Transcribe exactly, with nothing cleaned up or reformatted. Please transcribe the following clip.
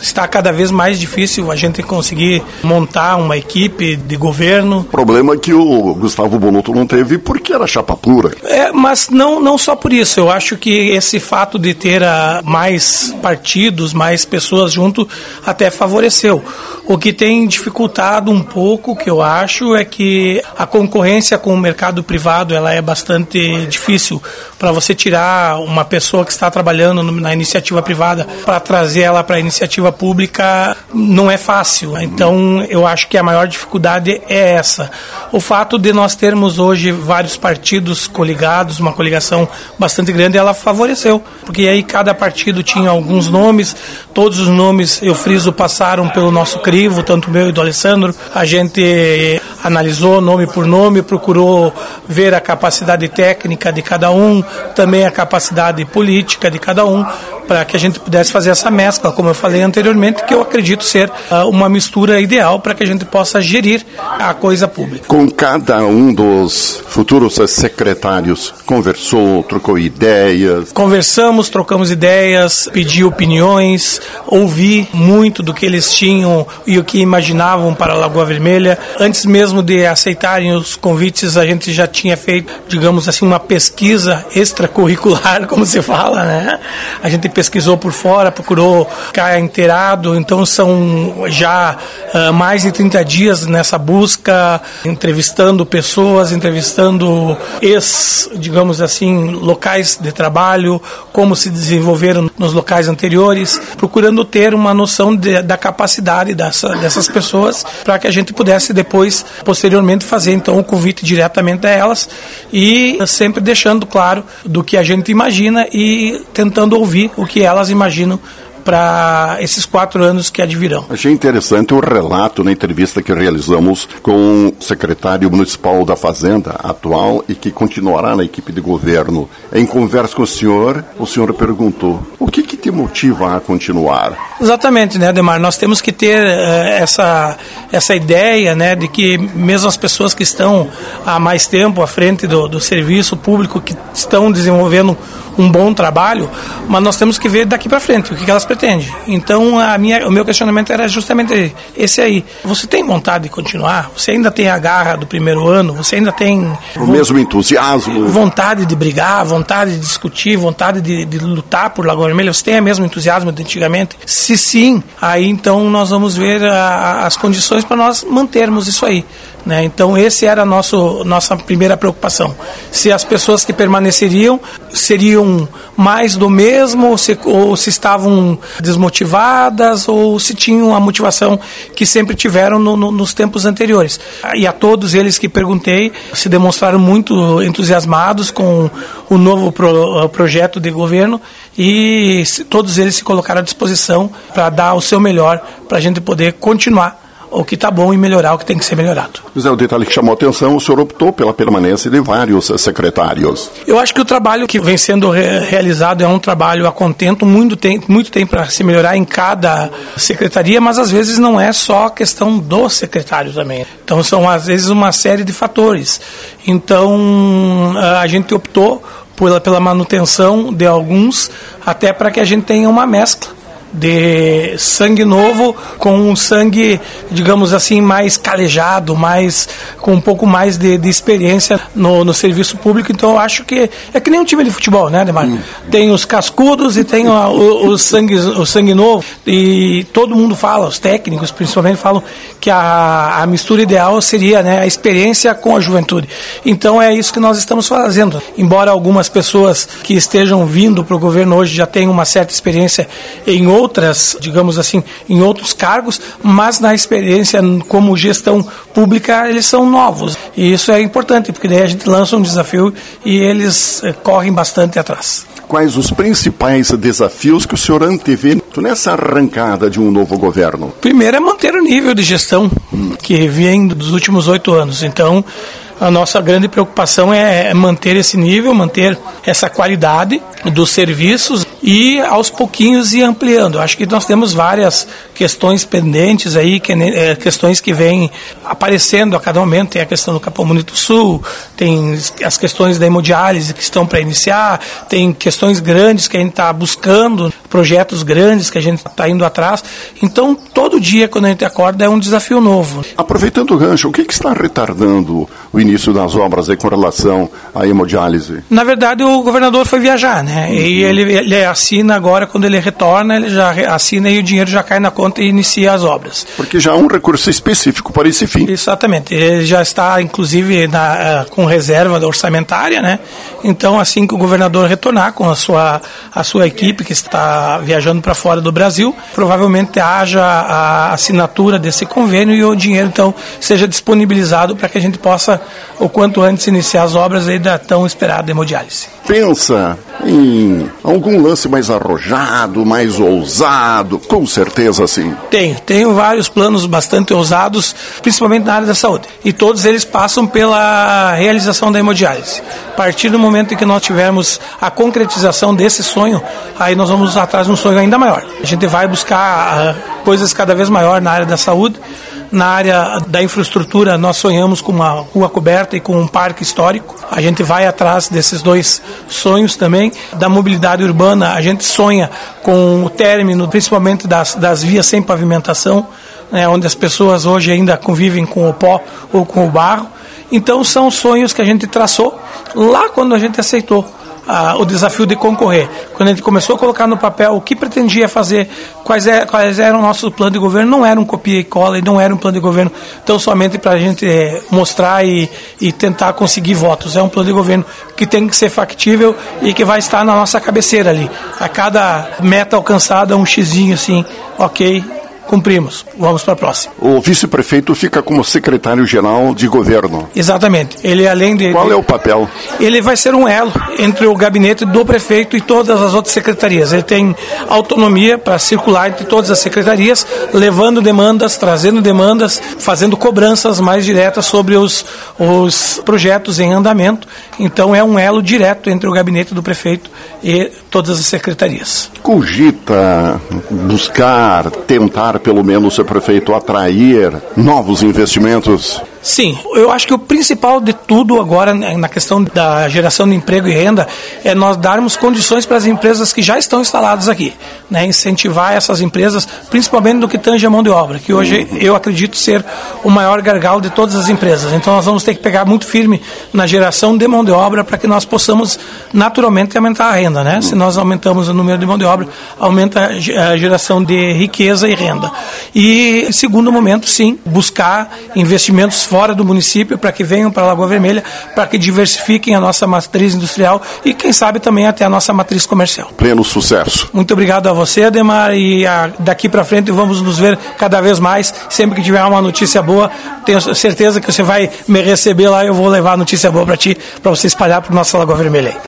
está cada vez mais difícil a gente conseguir montar uma equipe de governo. Problema que o Gustavo Bonotto não teve porque era chapa pura. É, mas não, não só por isso. Eu acho que esse fato de ter uh, mais partidos, mais pessoas junto, até favoreceu. O que tem dificultado um pouco, que eu acho, é que a concorrência com o mercado privado ela é bastante difícil. Para você tirar uma pessoa que está trabalhando na iniciativa privada para trazer ela para a iniciativa pública não é fácil. Então, eu acho que a maior dificuldade é essa. O fato de nós termos hoje vários partidos coligados, uma coligação bastante grande, ela favoreceu. Porque aí cada partido tinha alguns nomes, todos os nomes, eu friso, passaram pelo nosso crivo, tanto meu e do Alessandro. A gente analisou nome por nome, procurou ver a capacidade técnica de cada um, também a capacidade política de cada um, para que a gente pudesse fazer essa mescla, como eu falei anteriormente, que eu acredito ser uh, uma mistura ideal para que a gente possa gerir a coisa pública. Com cada um dos futuros secretários, conversou, trocou ideias? Conversamos, trocamos ideias, pedi opiniões, ouvi muito do que eles tinham e o que imaginavam para a Lagoa Vermelha. Antes mesmo de aceitarem os convites, a gente já tinha feito, digamos assim, uma pesquisa extracurricular, como se fala, né? A gente pesquisou por fora, procurou ficar inteirado, então são já uh, mais de trinta dias nessa busca, entrevistando pessoas, entrevistando ex, digamos assim, locais de trabalho, como se desenvolveram nos locais anteriores, procurando ter uma noção de, da capacidade dessa, dessas pessoas, para que a gente pudesse depois, posteriormente, fazer então o convite diretamente a elas e sempre deixando claro do que a gente imagina e tentando ouvir o que elas imaginam para esses quatro anos que advirão. Achei interessante o relato na entrevista que realizamos com o secretário municipal da Fazenda atual e que continuará na equipe de governo. Em conversa com o senhor, o senhor perguntou: o que que te motiva a continuar? Exatamente, né, Ademar? Nós temos que ter uh, essa, essa ideia, né, de que mesmo as pessoas que estão há mais tempo à frente do, do serviço público, que estão desenvolvendo um bom trabalho, mas nós temos que ver daqui para frente o que elas pretendem. Então, a minha, o meu questionamento era justamente esse aí. Você tem vontade de continuar? Você ainda tem a garra do primeiro ano? Você ainda tem o mesmo entusiasmo? Vontade de brigar, vontade de discutir, vontade de, de lutar por Lagoa Vermelha? Você tem o mesmo entusiasmo de antigamente? Se sim, aí então nós vamos ver a, as condições para nós mantermos isso aí. Né? Então, esse era a nosso, nossa primeira preocupação. Se as pessoas que permaneceriam seriam mais do mesmo, ou se, ou se estavam desmotivadas, ou se tinham a motivação que sempre tiveram no, no, nos tempos anteriores. E a todos eles que perguntei, se demonstraram muito entusiasmados com o novo pro, projeto de governo e todos eles se colocaram à disposição para dar o seu melhor para a gente poder continuar o que está bom e melhorar o que tem que ser melhorado. José, o detalhe que chamou a atenção, o senhor optou pela permanência de vários secretários. Eu acho que o trabalho que vem sendo re- realizado é um trabalho a contento, muito tem, muito tem para se melhorar em cada secretaria, mas às vezes não é só questão do secretário também. Então são às vezes uma série de fatores. Então a gente optou pela, pela manutenção de alguns, até para que a gente tenha uma mescla de sangue novo com um sangue, digamos assim, mais calejado, mais, com um pouco mais de, de experiência no, no serviço público. Então eu acho que é que nem um time de futebol, né, Ademar? Hum. Tem os cascudos e tem o, o, o, sangue, o sangue novo, e todo mundo fala, os técnicos principalmente falam que a, a mistura ideal seria, né, a experiência com a juventude. Então é isso que nós estamos fazendo. Embora algumas pessoas que estejam vindo para o governo hoje já tenham uma certa experiência em outros outras, digamos assim, em outros cargos, mas na experiência como gestão pública eles são novos. E isso é importante, porque daí a gente lança um desafio e eles eh, correm bastante atrás. Quais os principais desafios que o senhor antevê nessa arrancada de um novo governo? Primeiro é manter o nível de gestão hum. que vem dos últimos oito anos. Então, a nossa grande preocupação é manter esse nível, manter essa qualidade dos serviços e aos pouquinhos ir ampliando. Acho que nós temos várias questões pendentes aí, que, é, questões que vêm aparecendo a cada momento. Tem a questão do Capão Bonito Sul, tem as questões da hemodiálise que estão para iniciar, tem questões grandes que a gente está buscando projetos grandes que a gente está indo atrás. Então, todo dia, quando a gente acorda, é um desafio novo. Aproveitando o gancho, o que, que está retardando o início das obras aí com relação à hemodiálise? Na verdade, o governador foi viajar, né? Uhum. E ele, ele assina agora, quando ele retorna, ele já assina e o dinheiro já cai na conta e inicia as obras. Porque já há um recurso específico para esse fim. Exatamente. Ele já está, inclusive, na, com reserva orçamentária, né? Então, assim que o governador retornar com a sua, a sua equipe que está viajando para fora do Brasil, provavelmente haja a assinatura desse convênio e o dinheiro, então, seja disponibilizado para que a gente possa, o quanto antes, iniciar as obras aí da tão esperada hemodiálise. Pensa em algum lance mais arrojado, mais ousado? Com certeza, sim. Tenho. Tenho vários planos bastante ousados, principalmente na área da saúde. E todos eles passam pela realização da hemodiálise. A partir do momento em que nós tivermos a concretização desse sonho, aí nós vamos atrás de um sonho ainda maior. A gente vai buscar uh, coisas cada vez maiores na área da saúde. Na área da infraestrutura, nós sonhamos com uma rua coberta e com um parque histórico. A gente vai atrás desses dois sonhos também. Da mobilidade urbana, a gente sonha com o término, principalmente das, das vias sem pavimentação, né, onde as pessoas hoje ainda convivem com o pó ou com o barro. Então, são sonhos que a gente traçou lá quando a gente aceitou Ah, o desafio de concorrer. Quando a gente começou a colocar no papel o que pretendia fazer, quais, é, quais eram o nosso plano de governo, não era um copia e cola e não era um plano de governo tão somente para a gente é, mostrar e, e tentar conseguir votos. É um plano de governo que tem que ser factível e que vai estar na nossa cabeceira ali. A cada meta alcançada, um xizinho assim, ok, cumprimos, vamos para a próxima. O vice-prefeito fica como secretário-geral de governo. Exatamente. Ele, além de... Qual é o papel? Ele vai ser um elo entre o gabinete do prefeito e todas as outras secretarias. Ele tem autonomia para circular entre todas as secretarias, levando demandas, trazendo demandas, fazendo cobranças mais diretas sobre os, os projetos em andamento. Então, é um elo direto entre o gabinete do prefeito e todas as secretarias. Cogita buscar, tentar pelo menos ser prefeito atrair novos investimentos? Sim, eu acho que o principal de tudo agora na questão da geração de emprego e renda é nós darmos condições para as empresas que já estão instaladas aqui, né? Incentivar essas empresas, principalmente no que tange a mão de obra, que hoje uhum. eu acredito ser o maior gargalo de todas as empresas. Então nós vamos ter que pegar muito firme na geração de mão de obra para que nós possamos naturalmente aumentar a renda, né? Uhum. Se nós aumentamos o número de mão de obra, aumenta a geração de riqueza e renda. E segundo momento, sim, buscar investimentos fora do município para que venham para a Lagoa Vermelha, para que diversifiquem a nossa matriz industrial e, quem sabe, também até a nossa matriz comercial. Pleno sucesso. Muito obrigado a você, Ademar, e a, daqui para frente vamos nos ver cada vez mais. Sempre que tiver uma notícia boa, tenho certeza que você vai me receber lá e eu vou levar a notícia boa para ti, para você espalhar para a nossa Lagoa Vermelha.